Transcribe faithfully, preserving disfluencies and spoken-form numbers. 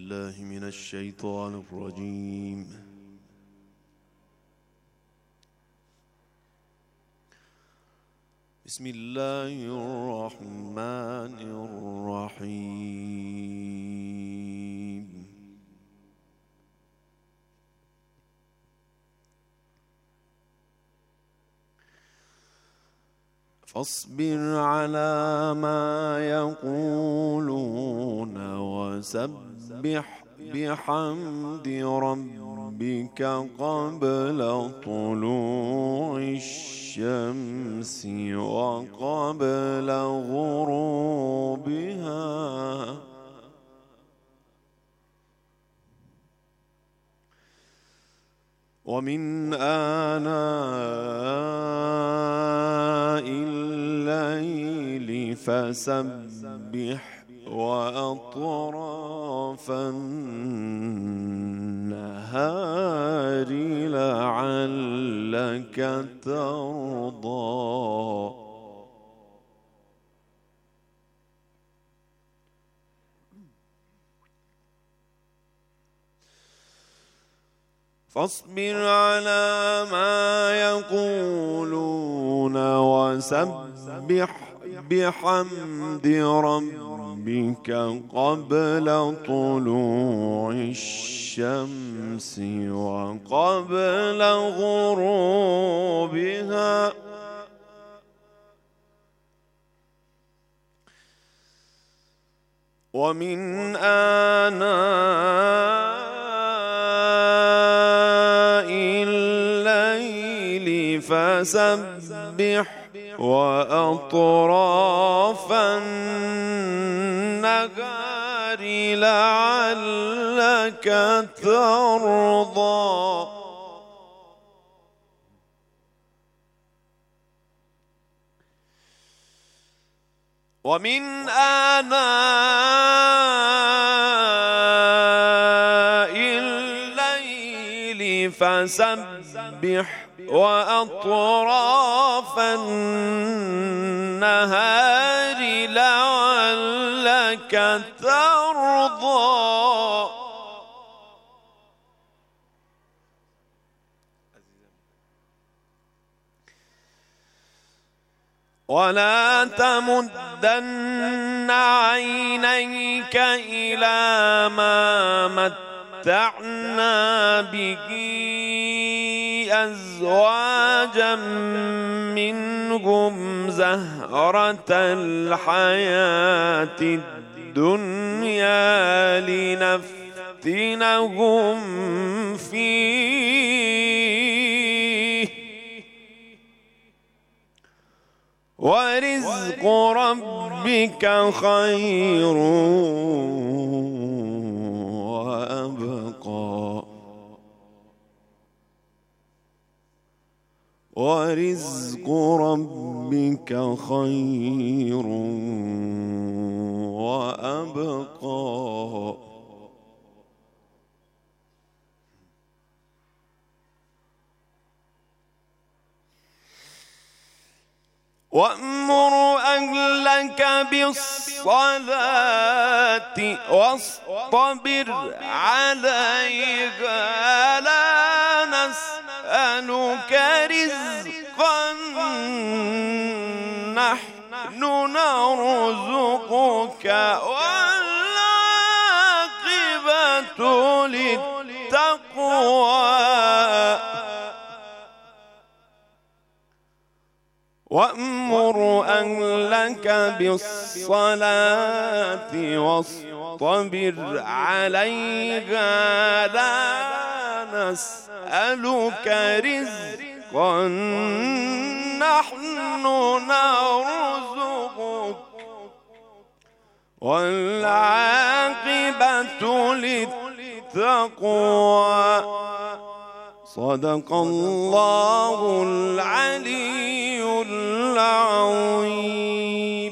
بالله من الشيطان الرجيم. بسم الله الرحمن الرحيم. فاصبر على ما يقولون وسبح بحمد ربك قبل طلوع الشمس وقبل غروبها ومن آناء الليل فسبح وأطراف النهار لعلك ترضى. فاصبر على ما يقولون وسبح بحمد ربك قبل طلوع الشمس وقبل غروبها ومن آناء الليل فسبح وأطراف النهار لعلك ترضى. ومن آناء الليل فسبح وأطراف النهار لعلك ترضى. ولا تمدن عينيك إلى ما متعنا به أزواجا منهم زهرة الحياة الدنيا لنفتنهم فيه ورزق ربك خير وأبقى ورزق ربك خير وأبقى. وأمر أهلك بالصلاة واصطبر عليها لا نسألك رزقا نحن نرزقك والعاقبة للتقوى. وأمر أهلك بالصلاة واصطبر عليها لا نسألك رزقا نحن نرزقك والعاقبة للتقوى. صدق الله العلي العظيم.